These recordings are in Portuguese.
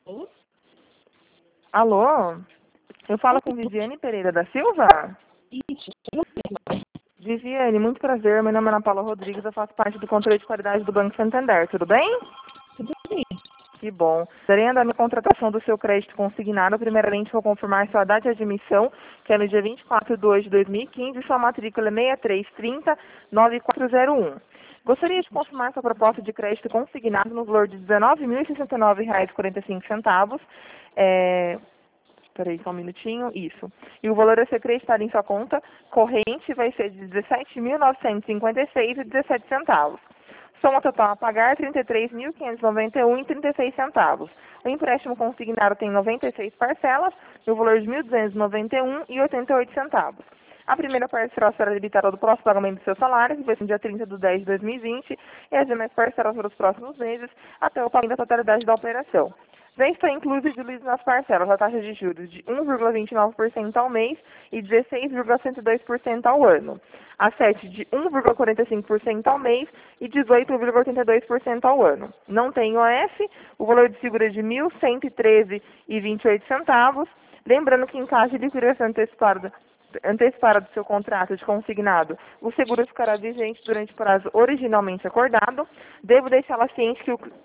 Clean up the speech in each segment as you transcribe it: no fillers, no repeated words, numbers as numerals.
Alô? Eu falo com Viviane Pereira da Silva? Isso. Viviane, muito prazer. Meu nome é Ana Paula Rodrigues, eu faço parte do controle de qualidade do Banco Santander. Tudo bem? Tudo bem. Que bom. Darei andamento à contratação do seu crédito consignado. Primeiramente, vou confirmar sua data de admissão, que é no dia 24/2/2015, e sua matrícula é 6330-9401. Gostaria de confirmar sua proposta de crédito consignado no valor de R$ 19.069,45. Espera aí só um minutinho. Isso. E o valor a ser creditado em sua conta corrente vai ser de R$ 17.956,17. Soma total a pagar R$ 33.591,36. O empréstimo consignado tem 96 parcelas, no valor de R$ 1.291,88. A primeira parcela será debitada do próximo pagamento do seu salário, que vai ser no dia 30/10/2020, e as demais parcelas para os próximos meses, até o pagamento da totalidade da operação. Já está incluso e diluído nas parcelas a taxa de juros de 1,29% ao mês e 16,102% ao ano. A 7 de 1,45% ao mês e 18,82% ao ano. Não tem IOF, o valor de seguro é de R$ 1.113,28. Lembrando que em caso de liquidação antecipada do seu contrato de consignado, o seguro ficará vigente durante o prazo originalmente acordado. Devo deixá-la ciente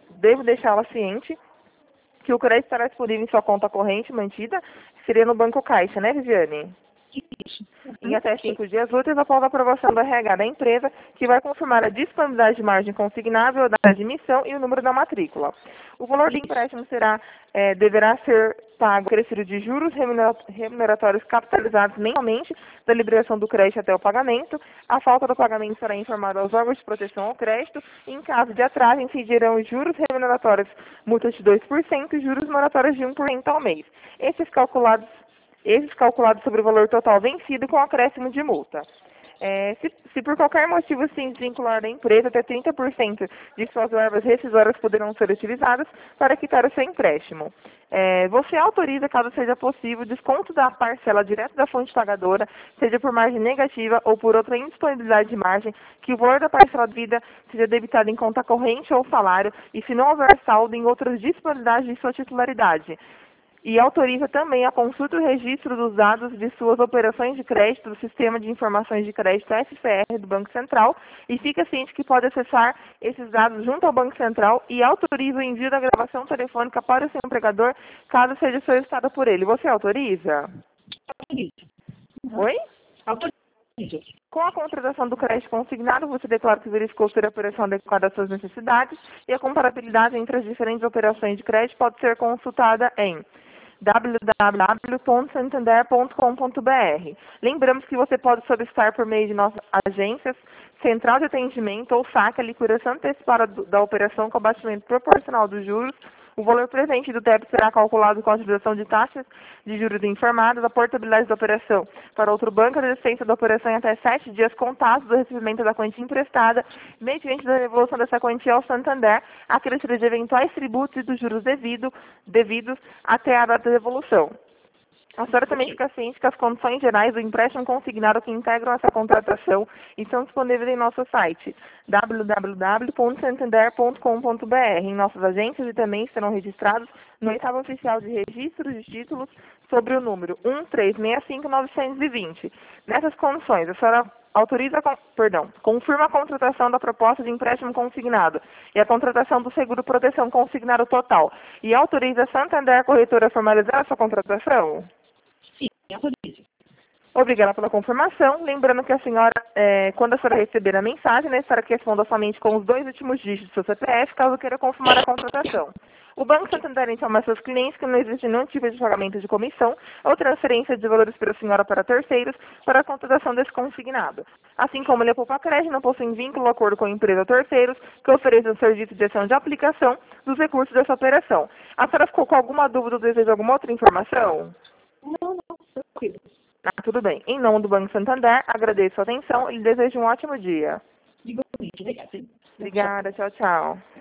que o crédito estará disponível em sua conta corrente mantida, que seria no Banco Caixa, né, Viviane? Isso. Em até 5 dias úteis, após a aprovação do RH da empresa, que vai confirmar a disponibilidade de margem consignável, da admissão e o número da matrícula. O valor do empréstimo deverá ser pago acrescido de juros remuneratórios capitalizados mensalmente da liberação do crédito até o pagamento. A falta do pagamento será informada aos órgãos de proteção ao crédito. Em caso de atraso, incidirão os juros remuneratórios multas de 2% e juros moratórios de 1% ao mês. Esses calculados sobre o valor total vencido com acréscimo de multa. Se por qualquer motivo se desvincular da empresa, até 30% de suas verbas rescisórias poderão ser utilizadas para quitar o seu empréstimo. Você autoriza, caso seja possível, desconto da parcela direto da fonte pagadora, seja por margem negativa ou por outra indisponibilidade de margem, que o valor da parcela devida seja debitado em conta corrente ou salário, e se não houver saldo, em outras disponibilidades de sua titularidade. E autoriza também a consulta e o registro dos dados de suas operações de crédito do Sistema de Informações de Crédito SFR do Banco Central, e fica ciente que pode acessar esses dados junto ao Banco Central, e autoriza o envio da gravação telefônica para o seu empregador, caso seja solicitada por ele. Você autoriza? Autoriza. Oi? Autoriza. Com a contratação do crédito consignado, você declara que verificou ser a operação adequada às suas necessidades, e a comparabilidade entre as diferentes operações de crédito pode ser consultada em www.santander.com.br. Lembramos que você pode solicitar por meio de nossas agências, central de atendimento ou saque a liquidação antecipada da operação com abatimento proporcional dos juros. O valor presente do débito será calculado com a utilização de taxas de juros informadas, a portabilidade da operação para outro banco, a desistência da operação em até 7 dias contados do recebimento da quantia emprestada, mediante da devolução dessa quantia ao Santander, a crescida de eventuais tributos e dos juros devidos até a data da devolução. A senhora também fica ciente que as condições gerais do empréstimo consignado que integram essa contratação estão disponíveis em nosso site, www.santander.com.br. Em nossas agências e também serão registrados no oitavo oficial de registro de títulos sobre o número 1365920. Nessas condições, a senhora confirma a contratação da proposta de empréstimo consignado e a contratação do seguro proteção consignado total e autoriza a Santander Corretora a formalizar a sua contratação? Sim, autoriza. Obrigada pela confirmação. Lembrando que a senhora, quando a senhora receber a mensagem, a senhora que responda somente com os 2 últimos dígitos do seu CPF, caso queira confirmar a contratação. O Banco Santander informa aos seus clientes que não existe nenhum tipo de pagamento de comissão ou transferência de valores pela senhora para terceiros para a contratação desse consignado. Assim como ele é poupa crédito, não possui vínculo ou acordo com a empresa ou terceiros que ofereçam serviço de ação de aplicação dos recursos dessa operação. A senhora ficou com alguma dúvida ou deseja alguma outra informação? Não, tranquilo. Tudo bem. Em nome do Banco Santander, agradeço a atenção e lhe desejo um ótimo dia. Igualmente, obrigada. Obrigada, tchau, tchau.